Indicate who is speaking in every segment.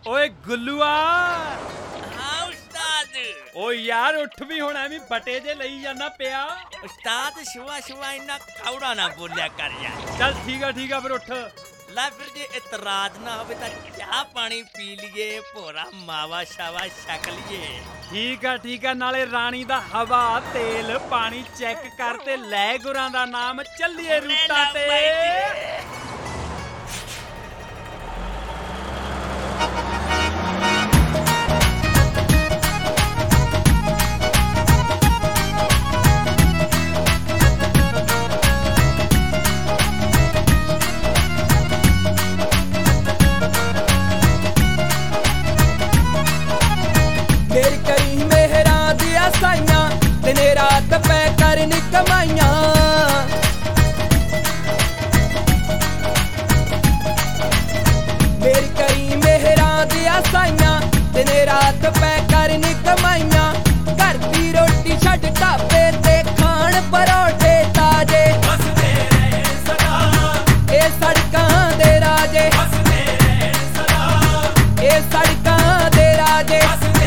Speaker 1: ओए गुल्लूआ
Speaker 2: हाँ उस्ताद।
Speaker 1: ओ यार उठ भी हुण एवें बटे जे लई जाना पिया।
Speaker 2: उस्ताद सुबह सुबह इन्ना कौड़ा ना बोलिया कर यार।
Speaker 1: चल ठीक है फिर उठ।
Speaker 2: ला फिर जे इतराज ना हो तो चाह पानी पी लिए भोरा मावा शावा छक लिए।
Speaker 1: ठीक है नाले रानी दा हवा तेल पानी चेक कर ते लै गुरां दा नाम चलिए रूटा ते।
Speaker 3: मेरी कई मेहरा दिया साइयां दिन रात पै करन कमाइयां। मेरी कई मेहरा दिया साइयां दिन रात पै करन कमाइयां। घर दी रोटी छड्ड ढाबे ते खाण परोठे ताजे। ए सड़कां दे राजे, ए सड़कां दे राजे।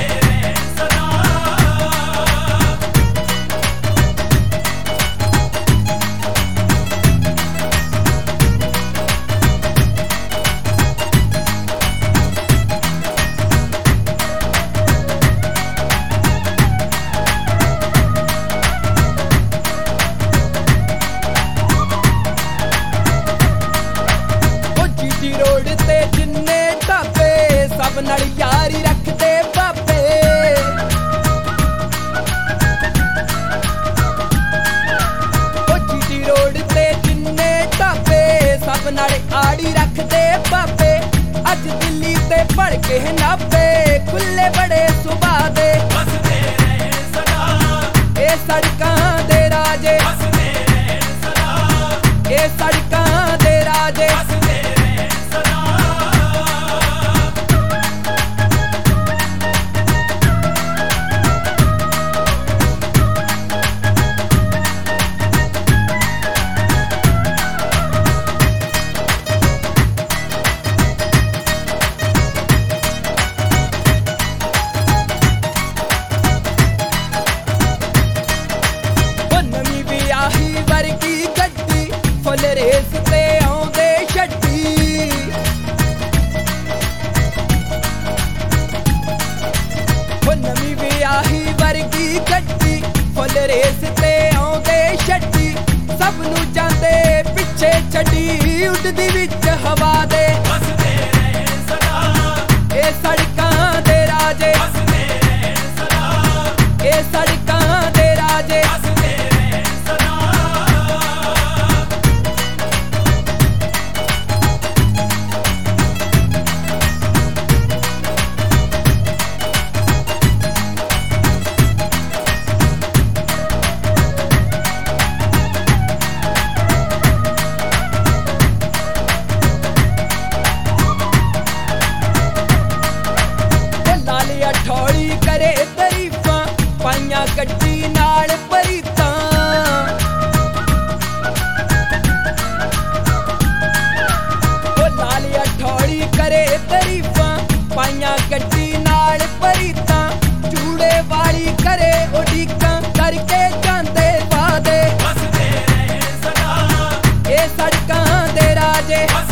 Speaker 3: रोड ते जिन्ने ढाबे सब नाल यारी रखदे बाबे। ओ जीटी रोड ते जिन्ने ढाबे सब नाल आड़ी रखदे बाबे। अज दिल्ली ते भड़के नाबे खुले बड़े सुभा दे। ए सड़कां दे राजे, ए सड़कां दे राजे। फुल रेस ते आउंदे छड्डी। ओ नवीं विआही वर्गी गड्डी फुल रेस ते आउंदे छड्डी। सब नूं जांदे पिछे छड्डी उडदी विच हवा दे। ए सड़कां दे राजे, ए सड़कां दे राजे। ठोड़ी करे तरीफां पाइयां गड्डी नाल परीतां। ओ लालिया ठोड़ी करे तरीफां पाइयां गड्डी नाल परीतां। चूड़े वाली करे उडीकां करके जांदे वादे। ए सड़कां दे राजे।